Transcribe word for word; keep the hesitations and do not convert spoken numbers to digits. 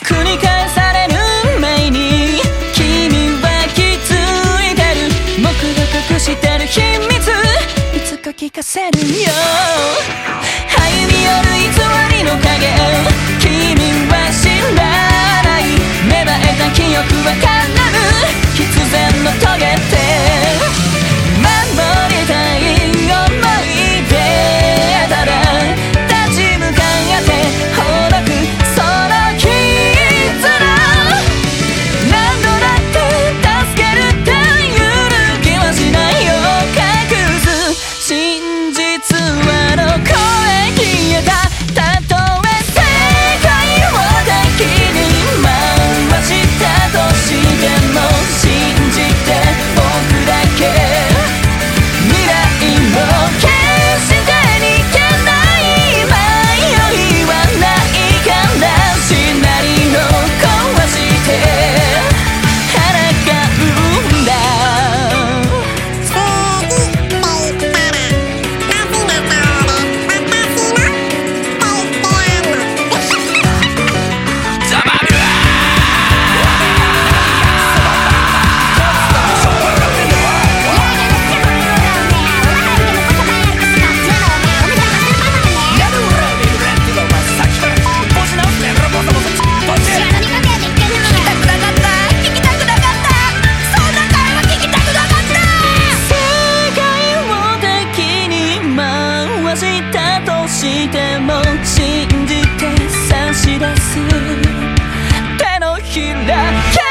繰り返される前に君は気づいてる。僕が隠してる秘密いつか聞かせるよ。歩み寄る偽りの影、君は知らない。芽生えた記憶は必ず必然の遂げて守りたい想い出たら立ち向かってほどくその絆。何度だって助けるって揺るぎはしないよ。隠す真実はどこへ消えた。たとえ世界を敵に回したとしても信じて僕だけ未来を決して逃げない迷いはないからシナリオ壊して抗うんだ。しても信じて差し出す手のひら